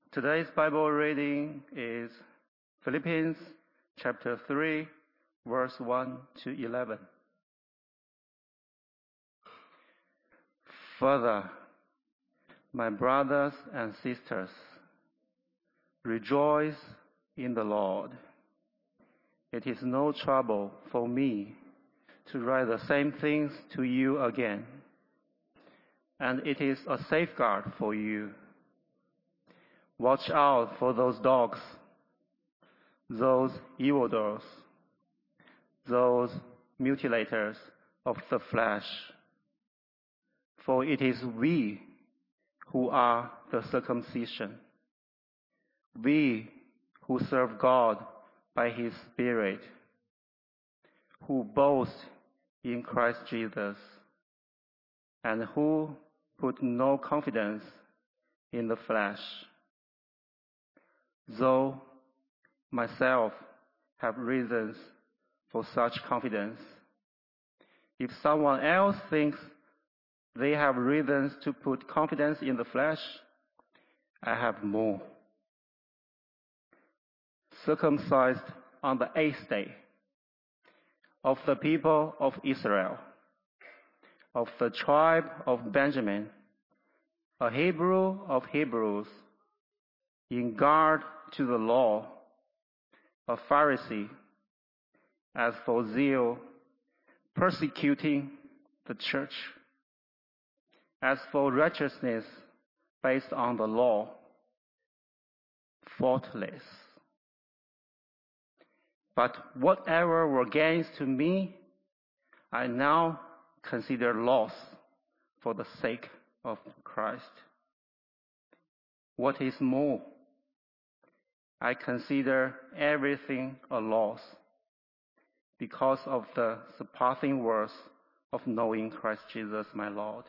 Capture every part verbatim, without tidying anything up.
Today's Bible reading is Philippians chapter three, verse one to eleven. Further, my brothers and sisters, rejoice in the Lord. It is no trouble for me to write the same things to you again, and it is a safeguard for you. Watch out for those dogs, those evildoers, those mutilators of the flesh. For it is we who are the circumcision, we who serve God by His Spirit, who boast in Christ Jesus, and who put no confidence in the flesh. Though myself have reasons for such confidence, if someone else thinks they have reasons to put confidence in the flesh, I have more. Circumcised on the eighth day, of the people of Israel, of the tribe of Benjamin, a Hebrew of Hebrews, in regard to the law, a Pharisee, as for zeal, persecuting the church, as for righteousness based on the law, faultless. But whatever were gains to me, I now consider loss for the sake of Christ. What is more, I consider everything a loss because of the surpassing worth of knowing Christ Jesus my Lord.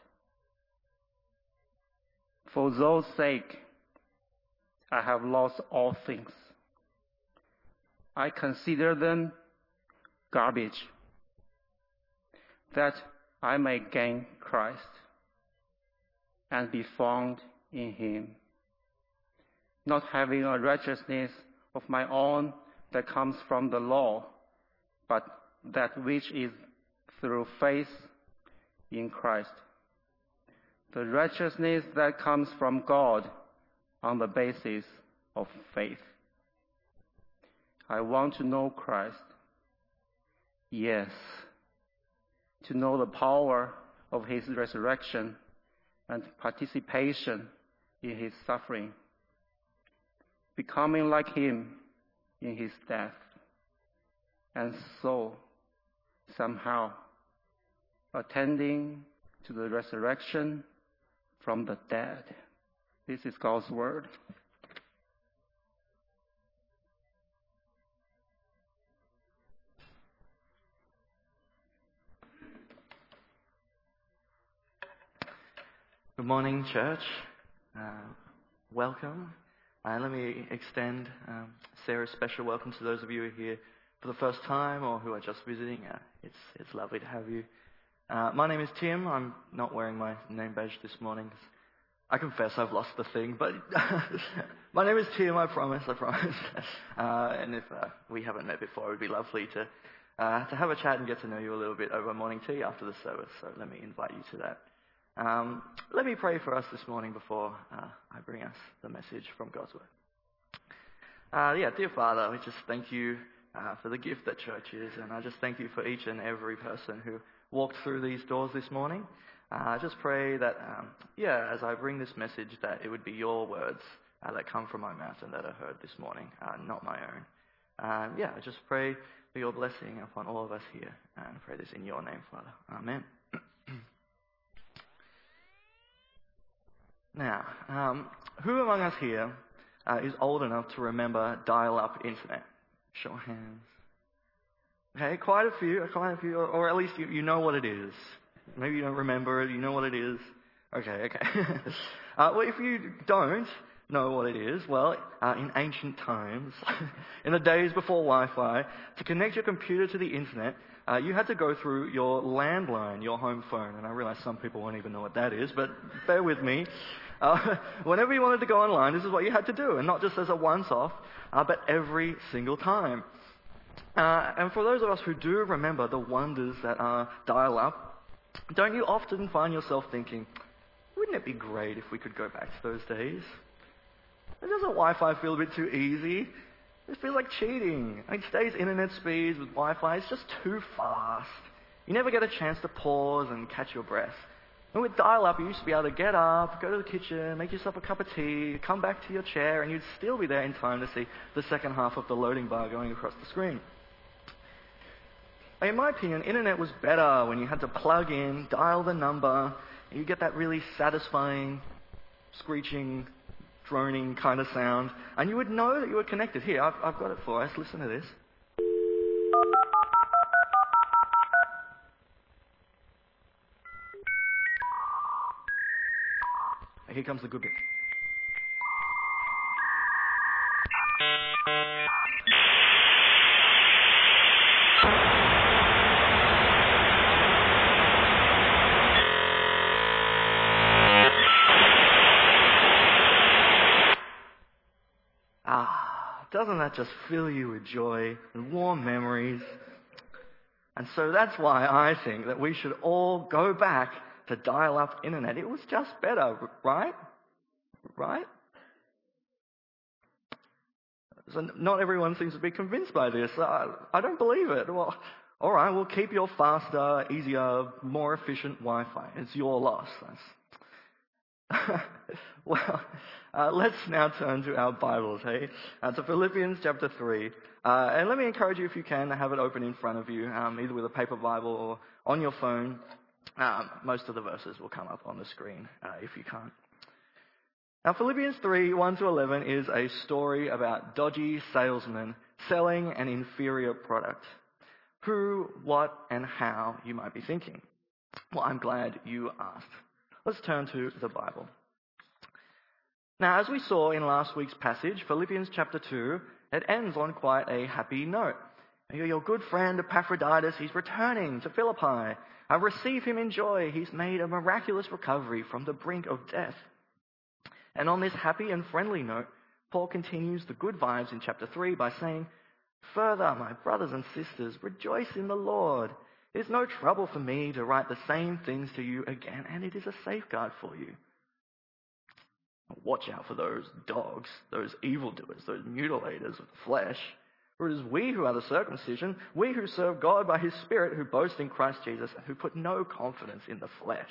For those sake, I have lost all things. I consider them garbage, that I may gain Christ and be found in Him, not having a righteousness of my own that comes from the law, but that which is through faith in Christ, the righteousness that comes from God on the basis of faith. I want to know Christ, yes, to know the power of His resurrection and participation in His suffering, becoming like Him in His death, and so somehow attending to the resurrection from the dead. This is God's word. Good morning, church. Uh, welcome. Uh, let me extend um, Sarah's special welcome to those of you who are here for the first time or who are just visiting. Uh, it's it's lovely to have you. Uh, my name is Tim. I'm not wearing my name badge this morning. I confess I've lost the thing, but my name is Tim. I promise. I promise. Uh, and if uh, we haven't met before, it would be lovely to uh, to have a chat and get to know you a little bit over morning tea after the service. So let me invite you to that. Um, let me pray for us this morning before uh, I bring us the message from God's Word. Uh, yeah, dear Father, we just thank you uh, for the gift that church is, and I just thank you for each and every person who walked through these doors this morning. Uh, I just pray that, um, yeah, as I bring this message, that it would be your words uh, that come from my mouth and that I heard this morning, uh, not my own. Uh, yeah, I just pray for your blessing upon all of us here, and I pray this in your name, Father. Amen. Now, um, who among us here uh, is old enough to remember dial-up internet? Show of hands. Okay, quite a few, quite a few, or, or at least you, you know what it is. Maybe you don't remember it, you know what it is. Okay, okay. uh, well, if you don't know what it is, well, uh, in ancient times, in the days before Wi-Fi, to connect your computer to the internet, uh, you had to go through your landline, your home phone. And I realize some people won't even know what that is, but bear with me. Uh, whenever you wanted to go online, this is what you had to do, and not just as a once-off, uh, but every single time. Uh, and for those of us who do remember the wonders that are dial-up, don't you often find yourself thinking, wouldn't it be great if we could go back to those days? And doesn't Wi-Fi feel a bit too easy? It feels like cheating. I mean, today's internet speeds with Wi-Fi is just too fast. You never get a chance to pause and catch your breath. And with dial-up, you used to be able to get up, go to the kitchen, make yourself a cup of tea, come back to your chair, and you'd still be there in time to see the second half of the loading bar going across the screen. In my opinion, internet was better when you had to plug in, dial the number, and you get that really satisfying, screeching, droning kind of sound, and you would know that you were connected. Here, I've, I've got it for us. Listen to this. Here comes the good bit. Ah, doesn't that just fill you with joy and warm memories? And so that's why I think that we should all go back to dial-up internet. It was just better, right? Right? So not everyone seems to be convinced by this. I, I don't believe it. Well, all right, we'll keep your faster, easier, more efficient Wi-Fi. It's your loss. That's well, uh, let's now turn to our Bibles, hey? Uh, to Philippians chapter three. Uh, and let me encourage you, if you can, to have it open in front of you, um, either with a paper Bible or on your phone. Um, most of the verses will come up on the screen uh, if you can't. Now, Philippians three, one to eleven is a story about dodgy salesmen selling an inferior product. Who, what, and how, you might be thinking. Well, I'm glad you asked. Let's turn to the Bible. Now, as we saw in last week's passage, Philippians chapter two, it ends on quite a happy note. Your good friend Epaphroditus, he's returning to Philippi. I receive him in joy. He's made a miraculous recovery from the brink of death. And on this happy and friendly note, Paul continues the good vibes in chapter three by saying, further, my brothers and sisters, rejoice in the Lord. It is no trouble for me to write the same things to you again, and it is a safeguard for you. Watch out for those dogs, those evildoers, those mutilators of the flesh. For it is we who are the circumcision, we who serve God by his Spirit, who boast in Christ Jesus, and who put no confidence in the flesh.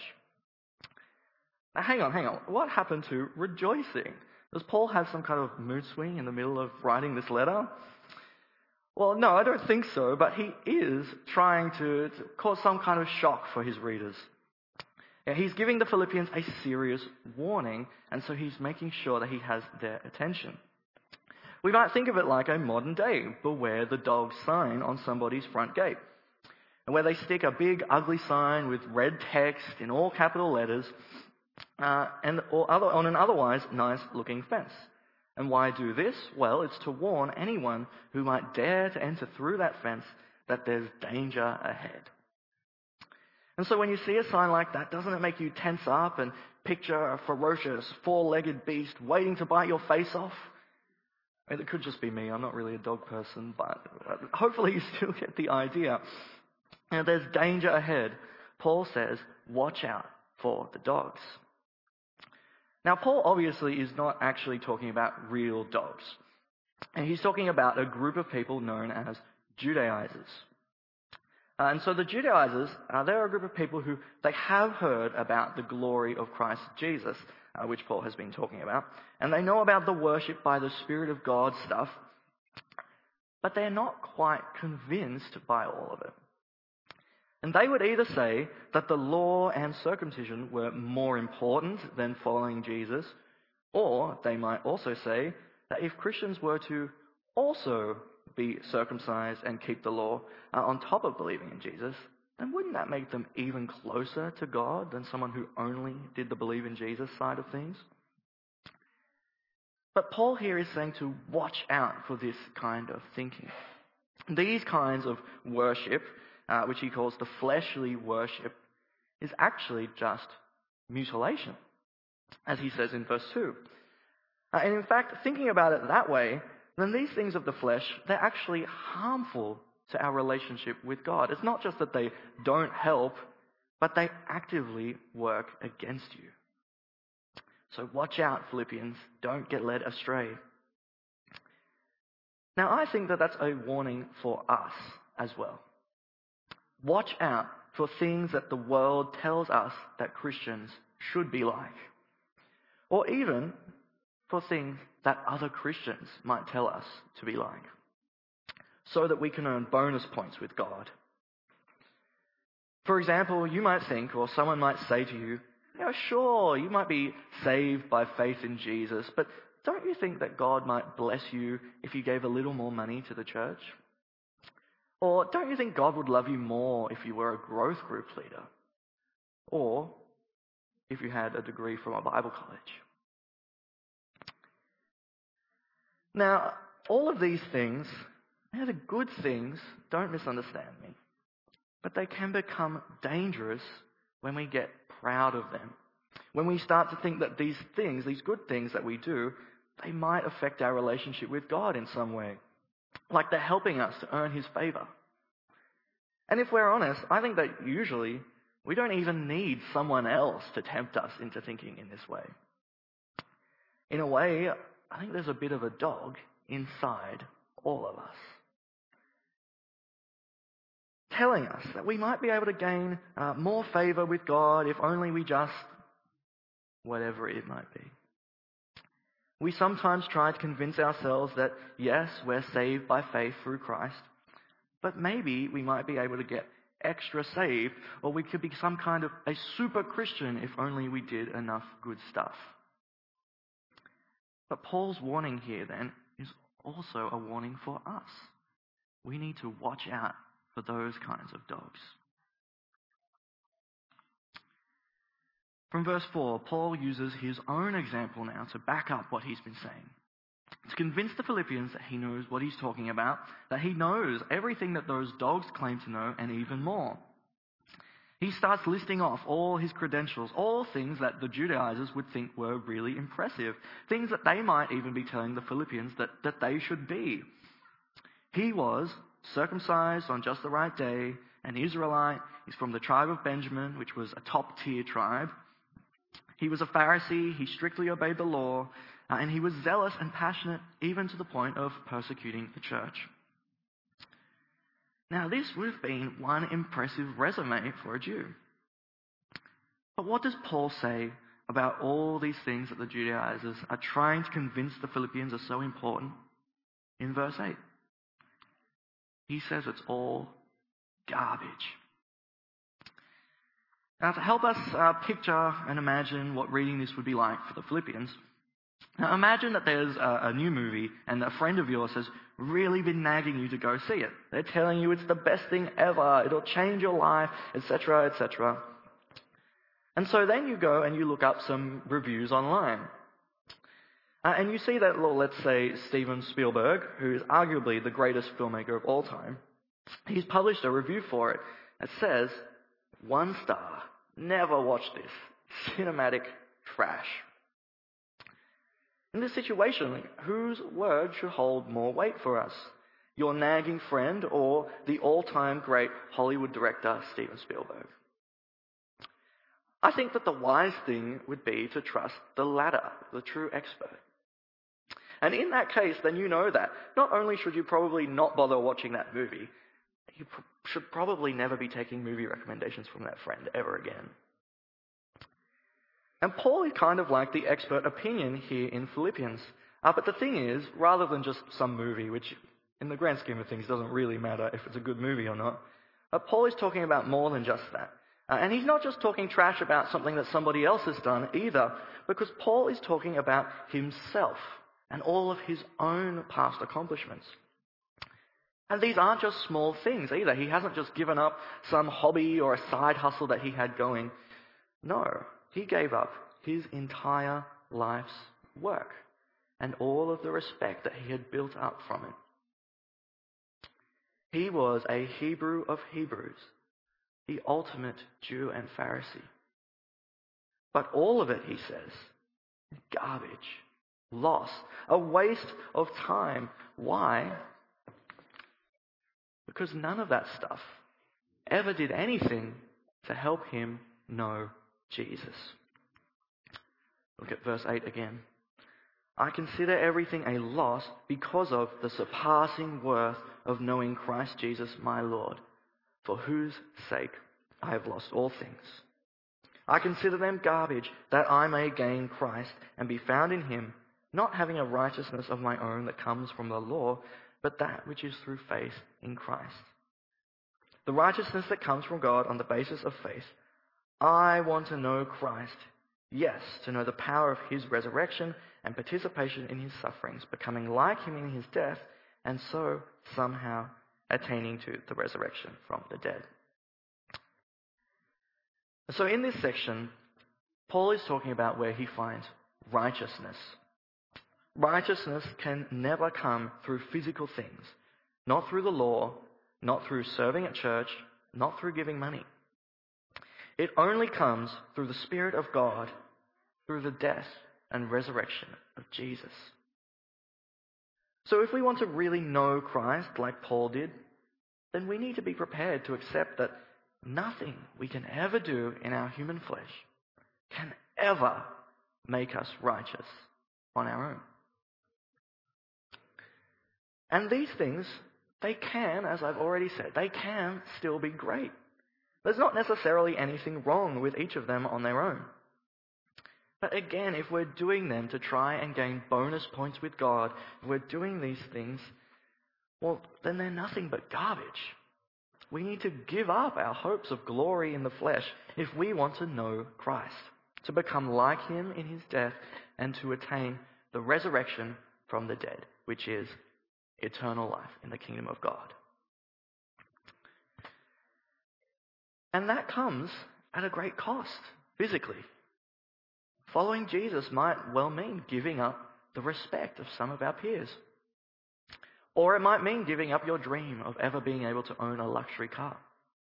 Now, hang on, hang on. What happened to rejoicing? Does Paul have some kind of mood swing in the middle of writing this letter? Well, no, I don't think so, but he is trying to, to cause some kind of shock for his readers. Yeah, he's giving the Philippians a serious warning, and so he's making sure that he has their attention. We might think of it like a modern day beware the dog sign on somebody's front gate, and where they stick a big ugly sign with red text in all capital letters uh, and or other, on an otherwise nice looking fence. And why do this? Well, it's to warn anyone who might dare to enter through that fence that there's danger ahead. And so when you see a sign like that, doesn't it make you tense up and picture a ferocious four-legged beast waiting to bite your face off? I mean, it could just be me. I'm not really a dog person, but hopefully you still get the idea. And there's danger ahead. Paul says, watch out for the dogs. Now, Paul obviously is not actually talking about real dogs. And he's talking about a group of people known as Judaizers. Uh, and so the Judaizers, uh, they're a group of people who they have heard about the glory of Christ Jesus, uh, which Paul has been talking about. And they know about the worship by the Spirit of God stuff. But they're not quite convinced by all of it. And they would either say that the law and circumcision were more important than following Jesus, or they might also say that if Christians were to also be circumcised and keep the law uh, on top of believing in Jesus, then wouldn't that make them even closer to God than someone who only did the believe in Jesus side of things? But Paul here is saying to watch out for this kind of thinking. These kinds of worship, uh, which he calls the fleshly worship, is actually just mutilation. as he says in verse two. Uh, and in fact, thinking about it that way, then these things of the flesh, they're actually harmful to our relationship with God. It's not just that they don't help, but they actively work against you. So watch out, Philippians. Don't get led astray. Now, I think that that's a warning for us as well. Watch out for things that the world tells us that Christians should be like, or even for things that other Christians might tell us to be like, so that we can earn bonus points with God. For example, you might think, or someone might say to you, yeah, sure, you might be saved by faith in Jesus, but don't you think that God might bless you if you gave a little more money to the church? Or don't you think God would love you more if you were a growth group leader? Or if you had a degree from a Bible college? Now, all of these things, they're the good things, don't misunderstand me, but they can become dangerous when we get proud of them. When we start to think that these things, these good things that we do, they might affect our relationship with God in some way, like they're helping us to earn His favor. And if we're honest, I think that usually we don't even need someone else to tempt us into thinking in this way. In a way, I think there's a bit of a dog inside all of us, telling us that we might be able to gain uh, more favor with God if only we just, whatever it might be. We sometimes try to convince ourselves that, yes, we're saved by faith through Christ, but maybe we might be able to get extra saved, or we could be some kind of a super Christian if only we did enough good stuff. But Paul's warning here then is also a warning for us. We need to watch out for those kinds of dogs. From verse four, Paul uses his own example now to back up what he's been saying, to convince the Philippians that he knows what he's talking about, that he knows everything that those dogs claim to know and even more. He starts listing off all his credentials, all things that the Judaizers would think were really impressive, things that they might even be telling the Philippians that, that they should be. He was circumcised on just the right day, an Israelite. He's from the tribe of Benjamin, which was a top-tier tribe. He was a Pharisee. He strictly obeyed the law, uh, and he was zealous and passionate, even to the point of persecuting the church. Now, this would have been one impressive resume for a Jew. But what does Paul say about all these things that the Judaizers are trying to convince the Philippians are so important in verse eight? He says it's all garbage. Now, to help us uh, picture and imagine what reading this would be like for the Philippians, now imagine that there's a, a new movie and a friend of yours has really been nagging you to go see it. They're telling you it's the best thing ever, it'll change your life, et cetera, et cetera. And so then you go and you look up some reviews online. Uh, and you see that, well, let's say, Steven Spielberg, who is arguably the greatest filmmaker of all time, he's published a review for it that says, one star, never watch this, cinematic trash. In this situation, whose word should hold more weight for us? Your nagging friend or the all-time great Hollywood director, Steven Spielberg? I think that the wise thing would be to trust the latter, the true expert. And in that case, then you know that not only should you probably not bother watching that movie, you pr- should probably never be taking movie recommendations from that friend ever again. And Paul is kind of like the expert opinion here in Philippians. Uh, but the thing is, rather than just some movie, which in the grand scheme of things doesn't really matter if it's a good movie or not, uh, Paul is talking about more than just that. Uh, and he's not just talking trash about something that somebody else has done either, because Paul is talking about himself and all of his own past accomplishments. And these aren't just small things either. He hasn't just given up some hobby or a side hustle that he had going. No, he gave up his entire life's work and all of the respect that he had built up from it. He was a Hebrew of Hebrews, the ultimate Jew and Pharisee. But all of it, he says, garbage, loss, a waste of time. Why? Because none of that stuff ever did anything to help him know Jesus. Look at verse eight again. I consider everything a loss because of the surpassing worth of knowing Christ Jesus my Lord, for whose sake I have lost all things. I consider them garbage, that I may gain Christ and be found in him, not having a righteousness of my own that comes from the law, but that which is through faith in Christ. The righteousness that comes from God on the basis of faith. I want to know Christ, yes, to know the power of his resurrection and participation in his sufferings, becoming like him in his death, and so somehow attaining to the resurrection from the dead. So in this section, Paul is talking about where he finds righteousness. Righteousness can never come through physical things, not through the law, not through serving at church, not through giving money. It only comes through the Spirit of God, through the death and resurrection of Jesus. So if we want to really know Christ like Paul did, then we need to be prepared to accept that nothing we can ever do in our human flesh can ever make us righteous on our own. And these things, they can, as I've already said, they can still be great. There's not necessarily anything wrong with each of them on their own. But again, if we're doing them to try and gain bonus points with God, if we're doing these things, well, then they're nothing but garbage. We need to give up our hopes of glory in the flesh if we want to know Christ, to become like him in his death, and to attain the resurrection from the dead, which is eternal life in the kingdom of God. And that comes at a great cost, physically. Following Jesus might well mean giving up the respect of some of our peers. Or it might mean giving up your dream of ever being able to own a luxury car.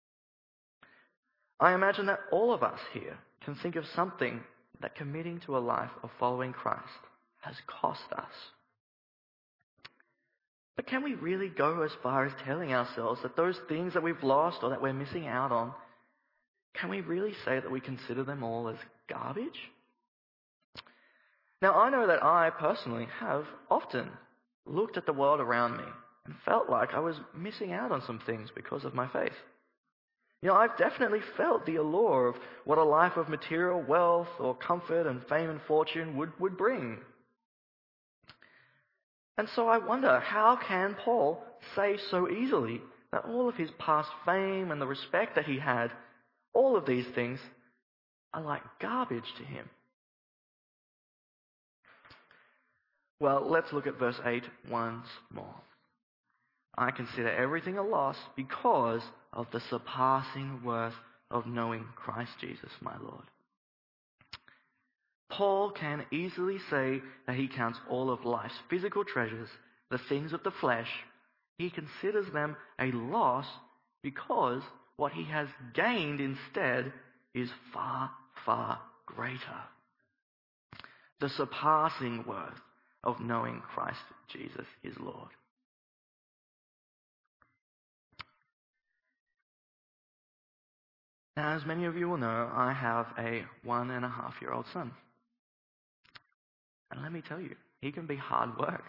I imagine that all of us here can think of something that committing to a life of following Christ has cost us. But can we really go as far as telling ourselves that those things that we've lost or that we're missing out on, can we really say that we consider them all as garbage? Now, I know that I personally have often looked at the world around me and felt like I was missing out on some things because of my faith. You know, I've definitely felt the allure of what a life of material wealth or comfort and fame and fortune would, would bring. And so I wonder, how can Paul say so easily that all of his past fame and the respect that he had, all of these things are like garbage to him? Well, let's look at verse eight once more. I consider everything a loss because of the surpassing worth of knowing Christ Jesus my Lord. Paul can easily say that he counts all of life's physical treasures, the things of the flesh, he considers them a loss because what he has gained instead is far, far greater. The surpassing worth of knowing Christ Jesus is Lord. Now, as many of you will know, I have a one and a half year old son. And let me tell you, he can be hard work.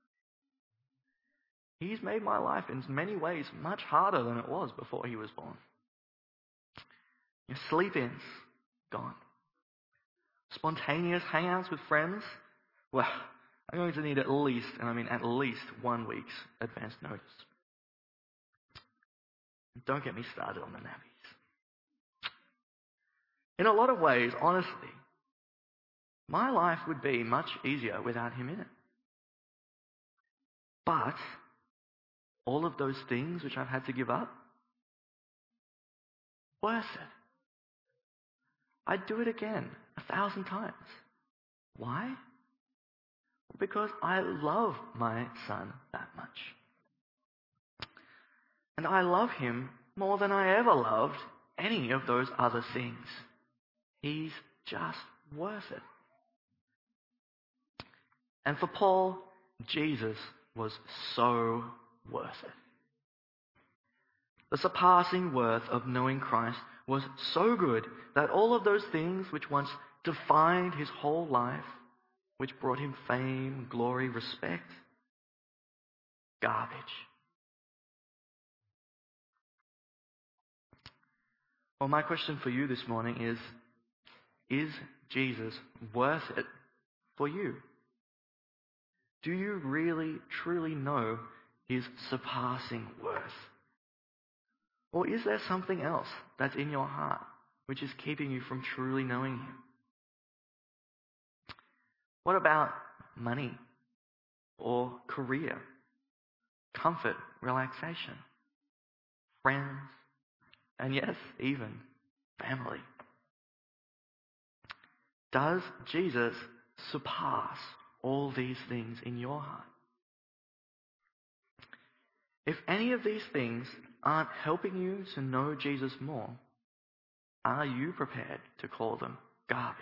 He's made my life in many ways much harder than it was before he was born. Your sleep-ins, gone. Spontaneous hangouts with friends, well, I'm going to need at least, and I mean at least, one week's advance notice. Don't get me started on the nappies. In a lot of ways, honestly, my life would be much easier without him in it. But all of those things which I've had to give up, worth it. I'd do it again a thousand times. Why? Because I love my son that much. And I love him more than I ever loved any of those other things. He's just worth it. And for Paul, Jesus was so worth it. The surpassing worth of knowing Christ was so good that all of those things which once defined his whole life, which brought him fame, glory, respect, garbage. Well, my question for you this morning is, is Jesus worth it for you? Do you really, truly know his surpassing worth? Or is there something else that's in your heart which is keeping you from truly knowing him? What about money or career, comfort, relaxation, friends, and yes, even family? Does Jesus surpass all these things in your heart? If any of these things aren't helping you to know Jesus more, are you prepared to call them garbage?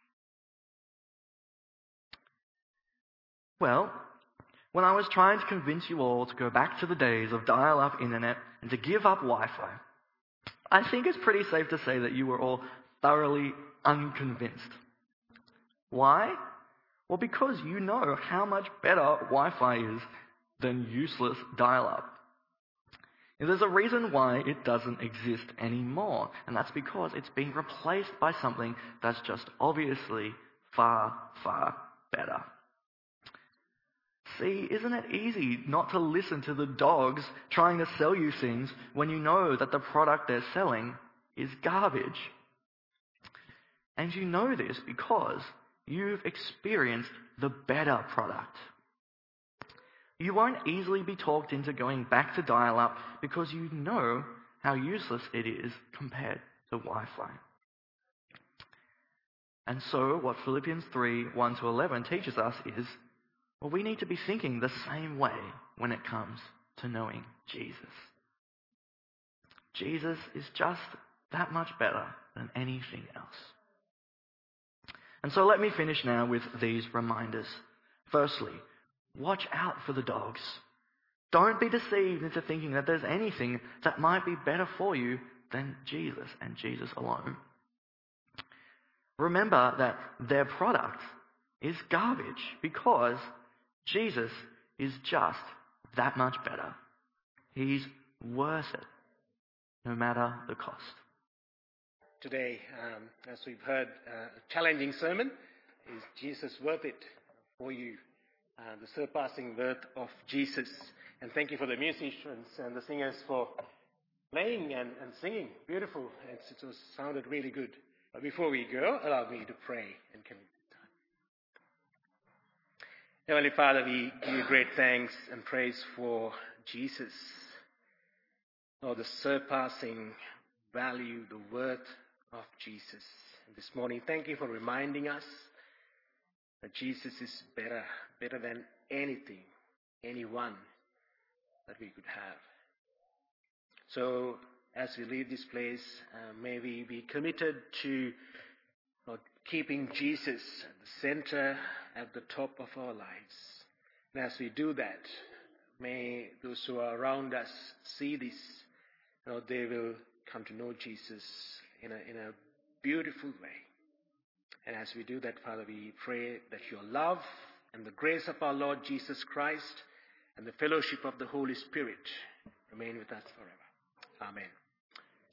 Well, when I was trying to convince you all to go back to the days of dial-up internet and to give up Wi-Fi, I think it's pretty safe to say that you were all thoroughly unconvinced. Why? Well, because you know how much better Wi-Fi is than useless dial-up. And there's a reason why it doesn't exist anymore, and that's because it's been replaced by something that's just obviously far, far better. See, isn't it easy not to listen to the dogs trying to sell you things when you know that the product they're selling is garbage? And you know this because you've experienced the better product. You won't easily be talked into going back to dial-up because you know how useless it is compared to Wi-Fi. And so what Philippians three, one to eleven teaches us is, well, we need to be thinking the same way when it comes to knowing Jesus. Jesus is just that much better than anything else. And so let me finish now with these reminders. Firstly, watch out for the dogs. Don't be deceived into thinking that there's anything that might be better for you than Jesus and Jesus alone. Remember that their product is garbage because Jesus is just that much better. He's worth it, no matter the cost. Today, um, as we've heard, uh, a challenging sermon. Is Jesus worth it for you? Uh, the surpassing worth of Jesus. And thank you for the musicians and the singers for playing and, and singing. Beautiful. It's, it was, sounded really good. But before we go, allow me to pray and commit the time. Heavenly Father, we give you great thanks and praise for Jesus. Oh, the surpassing value, the worth of Jesus. And this morning, thank you for reminding us that Jesus is better, better than anything, anyone that we could have. So, as we leave this place, uh, may we be committed to uh, keeping Jesus at the center, at the top of our lives. And as we do that, may those who are around us see this. You know, they will come to know Jesus in a, in a beautiful way. And as we do that, Father, we pray that your love and the grace of our Lord Jesus Christ and the fellowship of the Holy Spirit remain with us forever. Amen.